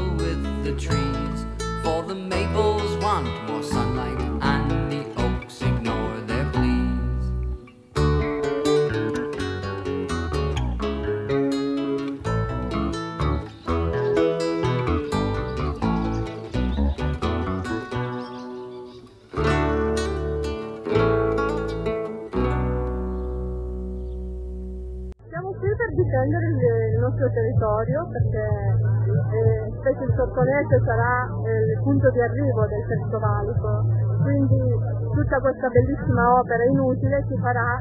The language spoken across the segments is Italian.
with the trees, for the maples want more sunlight and the oaks ignore their pleas. Siamo qui per difendere il nostro territorio perché specie il Sottoneto sarà il punto di arrivo del Terzo Valico, quindi tutta questa bellissima opera inutile si farà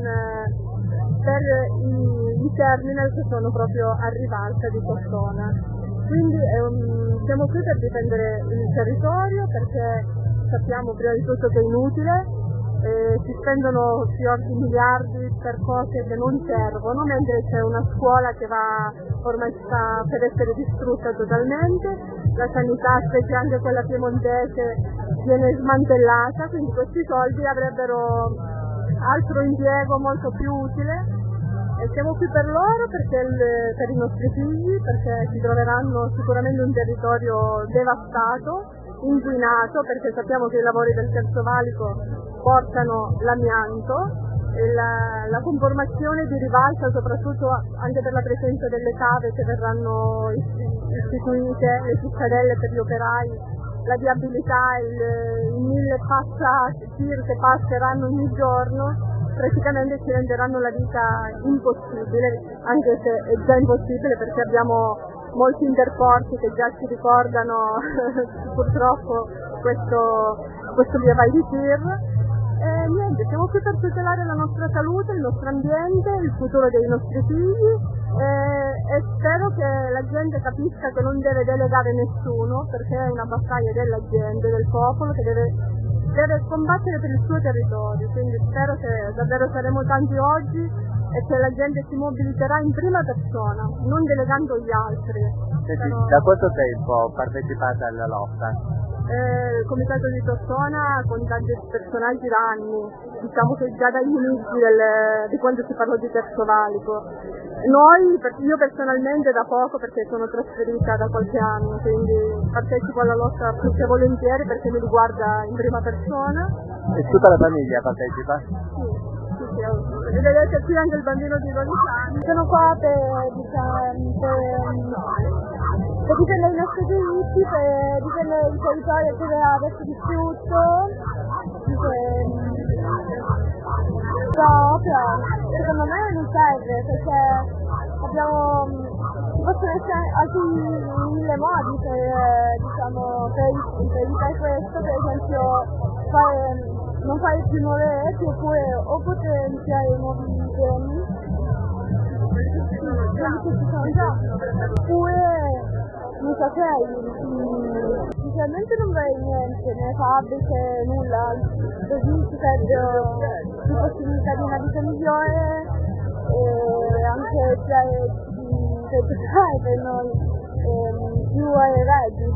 per i terminal che sono proprio a rivalsa di Cossona. Quindi siamo qui per difendere il territorio perché sappiamo prima di tutto che è inutile. Si spendono fior di miliardi per cose che non servono, mentre c'è una scuola che ormai sta per essere distrutta totalmente, la sanità, specie anche quella piemontese, viene smantellata, quindi questi soldi avrebbero altro impiego molto più utile e siamo qui per loro, per i nostri figli, perché si troveranno sicuramente un territorio devastato, inquinato, perché sappiamo che i lavori del Terzo Valico portano l'amianto e la conformazione di rivalsa, soprattutto anche per la presenza delle cave che verranno istituite, le cittadelle per gli operai, la viabilità, i 1000 tir che passeranno ogni giorno, praticamente ci renderanno la vita impossibile, anche se è già impossibile perché abbiamo molti interporti che già ci ricordano purtroppo questo via vai di tir. E niente, siamo qui per tutelare la nostra salute, il nostro ambiente, il futuro dei nostri figli e spero che la gente capisca che non deve delegare nessuno, perché è una battaglia della gente, del popolo che deve combattere per il suo territorio, quindi spero che davvero saremo tanti oggi e che la gente si mobilizzerà in prima persona, non delegando gli altri. Senti, da quanto tempo partecipate alla lotta? Il comitato di Cossona con tanti personaggi da anni, diciamo che già dagli inizi di quando si parlò di Terzo Valico. Io personalmente da poco perché sono trasferita da qualche anno, quindi partecipo alla lotta più che volentieri perché mi riguarda in prima persona. E tutta la famiglia partecipa? Sì, vedete qui anche il bambino di 12 anni. Sono qua per difendere i nostri diritti, per difendere il territorio che verrà adesso distrutto. Secondo me non serve perché possono essere altri 1000 modi per evitare questo, per esempio non fare più nuove reti o potenziare nuovi temi che ci sono già, oppure non saprei, sinceramente non vorrei niente, né fabbriche, nulla, così ci servono più possibilità di una vita migliore e anche per noi più redditi.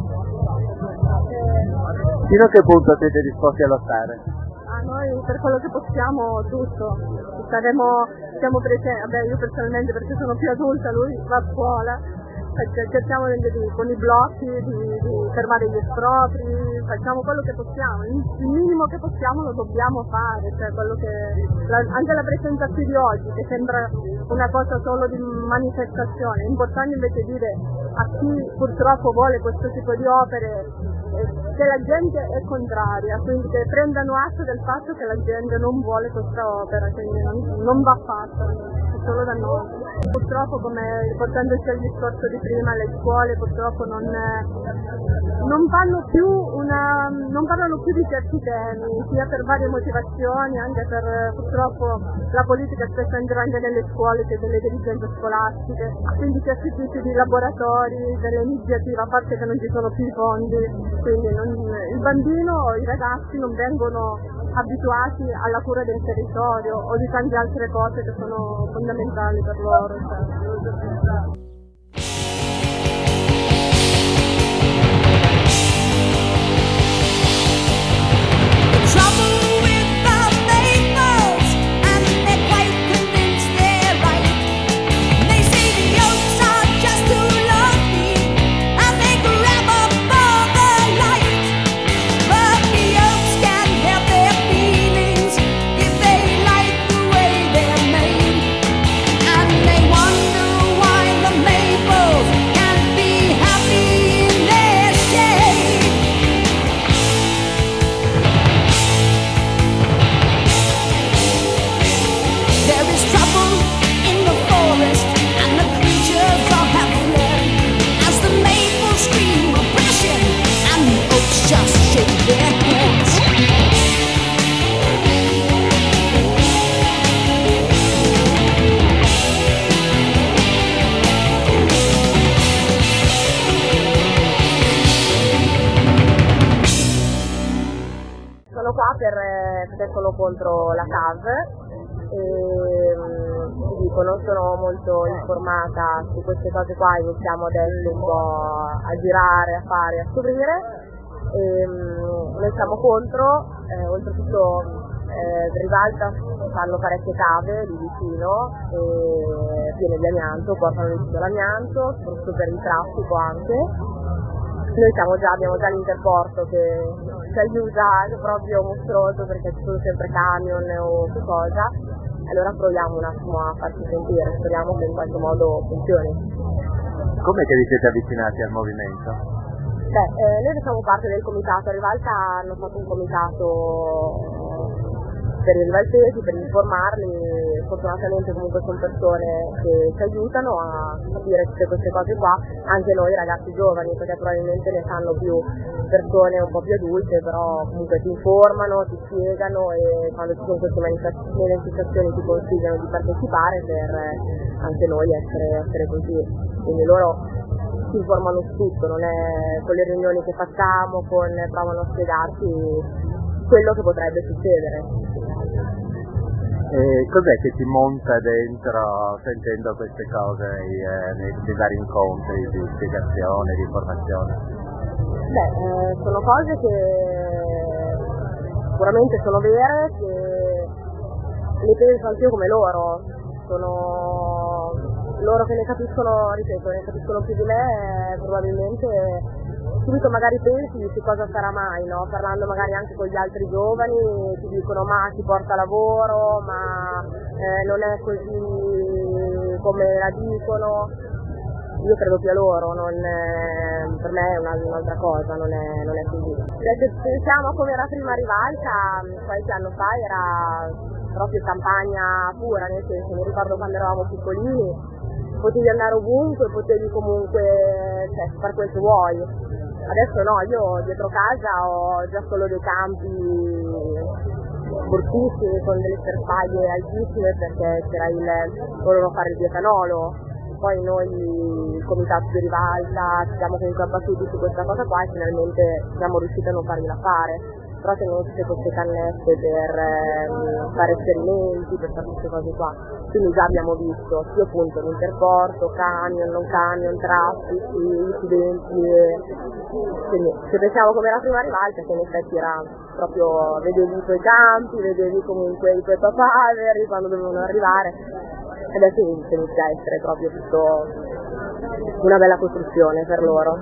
Fino a che punto siete disposti a lottare? Noi per quello che possiamo tutto, siamo presenti, io personalmente perché sono più adulta, lui va a scuola, cerchiamo con i blocchi di fermare gli espropri, facciamo quello che possiamo, il minimo che possiamo lo dobbiamo fare, cioè anche la presenza qui di oggi che sembra una cosa solo di manifestazione, è importante invece dire a chi purtroppo vuole questo tipo di opere che la gente è contraria, quindi che prendano atto del fatto che la gente non vuole questa opera, quindi non va fatta, è solo da noi. Purtroppo, come riportandoci al discorso di prima, le scuole purtroppo non parlano più di certi temi, sia per varie motivazioni, anche per purtroppo la politica spesso entra anche nelle scuole, c'è delle dirigenze scolastiche, quindi certi tipi di laboratori, delle iniziative, a parte che non ci sono più i fondi, quindi il bambino o i ragazzi non vengono abituati alla cura del territorio o di tante altre cose che sono fondamentali per loro. They say the oaks are just too lovely, and they grow qua perché sono contro la CAV e ti dico, non sono molto informata su queste cose qua, iniziamo adesso un po' a girare, a fare, a scoprire e noi siamo contro, oltretutto Rivalta fanno parecchie cave lì vicino e piene di amianto, portano rifiuto l'amianto, soprattutto per il traffico anche. Noi abbiamo già l'interporto che ci aiuta, è proprio mostruoso perché ci sono sempre camion o qualcosa, allora proviamo un attimo a farci sentire, speriamo che in qualche modo funzioni. Come che vi siete avvicinati al movimento? Noi facciamo parte del comitato, a Rivalta hanno fatto un comitato per i rivaltesi, per informarli, fortunatamente comunque sono persone che ci aiutano a capire tutte queste cose qua, anche noi ragazzi giovani, perché probabilmente ne sanno più persone un po' più adulte, però comunque ti informano, ti spiegano e quando ci sono queste manifestazioni ti consigliano di partecipare per anche noi essere così, quindi loro si informano su tutto, non è con le riunioni che facciamo, provano a spiegarci quello che potrebbe succedere. E cos'è che ti monta dentro sentendo queste cose nei vari incontri di spiegazione, di informazione? Sono cose che sicuramente sono vere, che le penso anch'io come loro, sono loro che ne capiscono, ripeto, ne capiscono più di me, probabilmente subito magari pensi su cosa sarà mai, no? Parlando magari anche con gli altri giovani ti dicono ma si porta lavoro, ma non è così come la dicono. Io credo più a loro, per me è un'altra cosa, non è così. Se pensiamo a come era prima Rivalta, qualche anno fa era proprio campagna pura, nel senso, mi ricordo quando eravamo piccolini, potevi andare ovunque, potevi comunque fare quel che vuoi. Adesso no, io dietro casa ho già solo dei campi fortissimi con delle sterpaglie altissime perché volevano fare il bioetanolo. Poi noi, il comitato di Rivalta, ci siamo comunque abbattuti su questa cosa qua e finalmente siamo riusciti a non fargliela fare. Però tengono tutte queste cannette per fare esperimenti, per fare queste cose qua. Quindi già abbiamo visto, sia appunto l'interporto, camion, non camion, traffici, incidenti. Quindi se pensiamo come era prima Rivalta, che in effetti era proprio, vedevi i tuoi campi, vedevi comunque i tuoi papaveri quando dovevano arrivare. Adesso inizia a essere proprio tutto una bella costruzione per loro.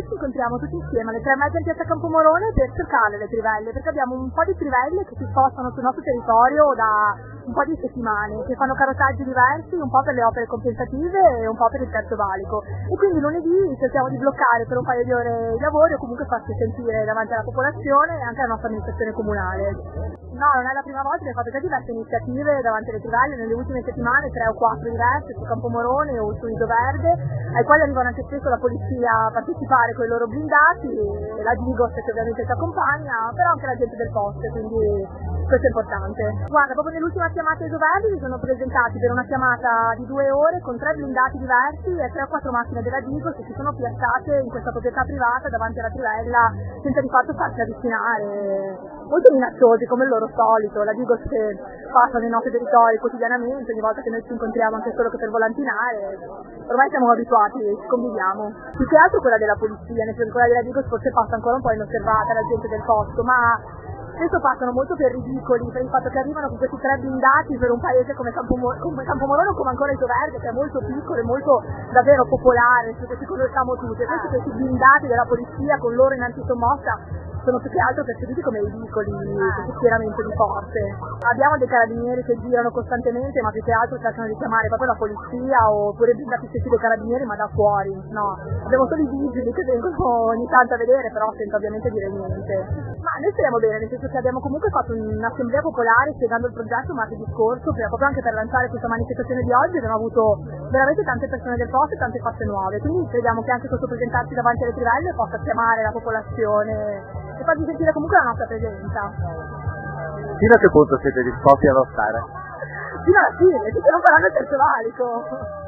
ci incontriamo tutti insieme alle 3:30 in piazza Campomorone per cercare le trivelle, perché abbiamo un po' di trivelle che si spostano sul nostro territorio da un po' di settimane, che fanno carotaggi diversi, un po' per le opere compensative e un po' per il terzo valico. E quindi lunedì cerchiamo di bloccare per un paio di ore i lavori o comunque farci sentire davanti alla popolazione e anche alla nostra amministrazione comunale. No, non è la prima volta, abbiamo fatto già diverse iniziative davanti alle trivelle nelle ultime settimane, 3 o 4 diverse su Campomorone o su Lido Verde, ai quali arrivano anche spesso la polizia a partecipare con i loro blindati, e la Digos che ovviamente ci accompagna, però anche la gente del posto, quindi questo è importante. Guarda, proprio nell'ultima chiamata ai Lido Verde si sono presentati per una chiamata di 2 ore con 3 blindati diversi e 3 o 4 macchine della Digos che si sono piazzate in questa proprietà privata davanti alla trivella senza di fatto farsi avvicinare, molto minacciosi come il loro solito, la Digos che passa nei nostri territori quotidianamente, ogni volta che noi ci incontriamo anche solo che per volantinare, ormai siamo abituati, ci conviviamo. Più che altro quella della polizia, nel senso che quella della Digos forse passa ancora un po' inosservata la gente del posto, ma spesso passano molto per ridicoli, per il fatto che arrivano con questi 3 blindati per un paese come Campomorone o come ancora Lido Verde, che è molto piccolo e molto davvero popolare, che ci conosciamo tutti, e questi blindati della polizia con loro in antisommossa sono più che altro percepiti come ridicoli, questo schieramento di forze. Abbiamo dei carabinieri che girano costantemente, ma più che altro cercano di chiamare proprio la polizia oppure i blindati stessi dei carabinieri, ma da fuori, no. Abbiamo solo i vigili che vengono ogni tanto a vedere, però senza ovviamente dire niente. Ma noi speriamo bene, nel senso che abbiamo comunque fatto un'assemblea popolare spiegando il progetto martedì scorso, proprio anche per lanciare questa manifestazione di oggi, abbiamo avuto veramente tante persone del posto e tante facce nuove, quindi crediamo che anche questo presentarsi davanti alle trivelle possa chiamare la popolazione e farvi sentire comunque la nostra presenza. Fino a che punto siete disposti a lottare? Fino alla fine, finché non faranno il terzo valico.